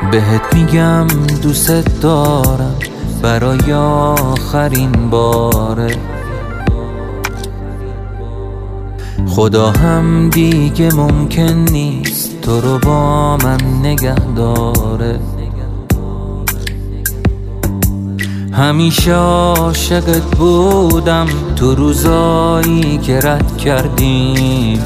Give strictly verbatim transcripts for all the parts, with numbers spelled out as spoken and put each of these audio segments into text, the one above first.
بهت میگم دوست دارم برای آخرین باره. خدا هم دیگه ممکن نیست تو رو با من نگه داره. همیشه عاشقت بودم تو روزایی که رد کردیم.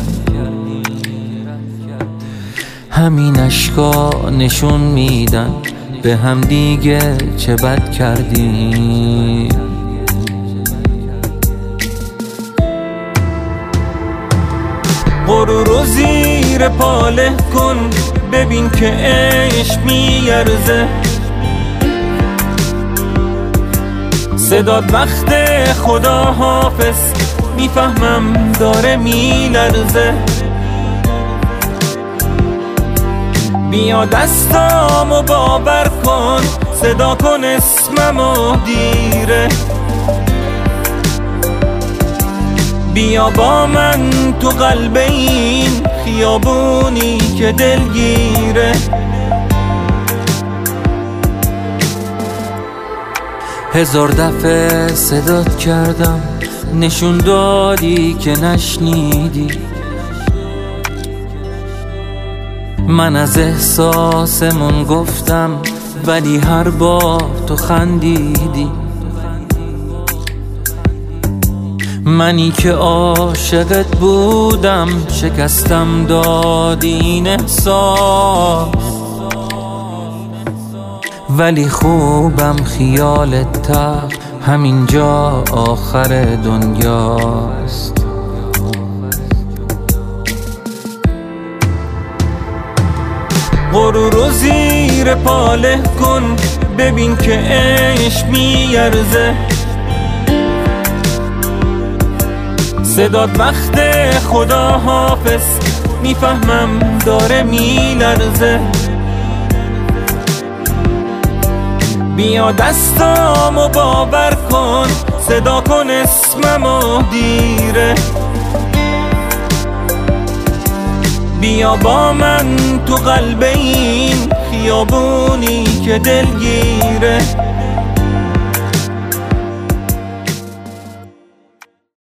همین اشکا نشون میدن به هم دیگه چه بد کردیم. غرور رو زیر پاله کن ببین که عشق میارزه. صدات وقت خدا حافظ میفهمم داره میلرزه. بیا دستامو باور کن صدا کن اسممو دیره. بیا با من تو قلب این خیابونی که دلگیره. هزار دفعه صدات کردم نشون دادی که نشنیدی. من از احساسمون گفتم ولی هر بار تو خندیدی. منی که عاشقت بودم شکستم دادی این احساس. ولی خوبم خیالت تا همینجا آخر دنیاست. غرور رو زیر پاله کن ببین که عشق میارزه. صدات وقت خدا حافظ میفهمم داره میلرزه. بیا دستامو باور کن صدا کن اسممو دیره. بیا با من تو قلب این خیابونی که دلگیره.